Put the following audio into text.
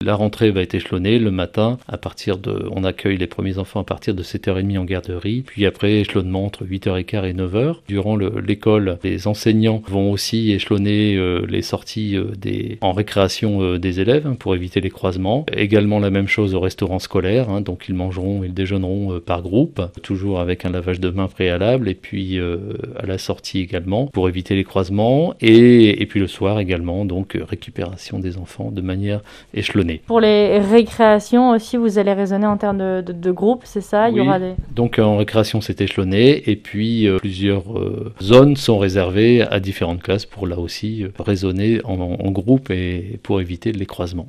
La rentrée va être échelonnée le matin on accueille les premiers enfants à partir de 7h30 en garderie, puis après échelonnement entre 8h15 et 9h. Durant l'école, les enseignants vont aussi échelonner les sorties en récréation des élèves pour éviter les croisements. Également la même chose au restaurant scolaire, donc ils mangeront et déjeuneront par groupe, toujours avec un lavage de mains préalable, et puis à la sortie également pour éviter les croisements, et puis le soir également, donc récupération des enfants de manière échelonnée. Pour les récréations aussi, vous allez raisonner en termes de groupe, c'est ça? Oui. Donc en récréation c'est échelonné, et puis plusieurs zones sont réservées à différentes classes pour là aussi raisonner en groupe et pour éviter les croisements.